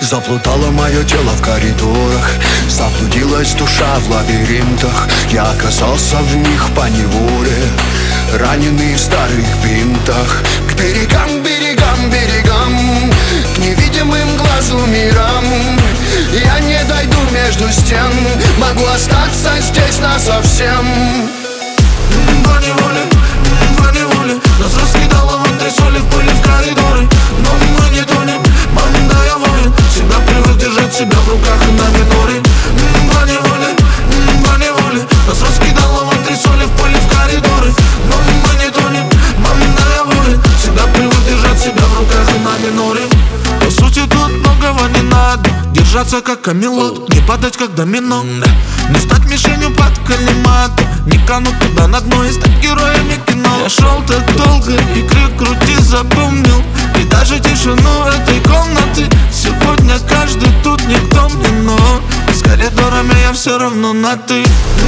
Заплутало мое тело в коридорах, заблудилась душа в лабиринтах. Я оказался в них поневоле, раненый в старых бинтах. К берегам, берегам, берегам, к невидимым глазу мирам. Я не дойду между стен, могу остаться здесь насовсем. Поневоле нас раскидало в антресоли, в пыли, в коридоры. Но мы не тонем, банда я воин, всегда привык держать себя в руках и на миноре. Поневоле нас раскидало в антресоли, в пыли, в коридоры. Но мы не тонем, банда я воин, всегда привык держать себя в руках и на миноре. По сути тут многого не надо, держаться как камелот, не падать как домино, не стать мишенью под калиматом, не кануть туда на дно и стать героями кино. Я шел так долго и крик крути запомнил, и даже тишину этой комнаты. Сегодня каждый тут никто мне, но с коридорами я все равно на ты.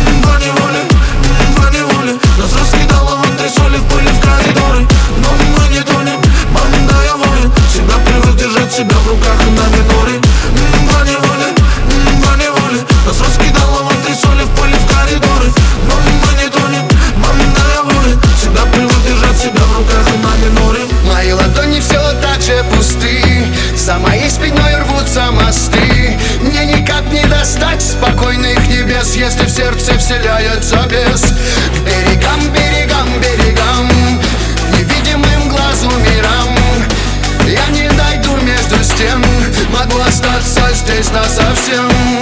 Поневоле нас раскидало в антресоли, в пыли, в коридоры. Но мы не тонем, банда я воин, всегда привык держать себя в руках и на миноре. Поневоле нас раскидало в антресоли, в пыли, в коридоры. Но мы не тонем, банда я воин, всегда привык держать себя в руках и на миноре. Мои ладони все так же пусты, за моей спиной рвутся мосты. Мне никак не достать спокойных небес, если в сердце вселяется бес. К берегам, берегам, берегам, невидимым глазу мирам. Я не дойду между стен, могу остаться здесь насовсем.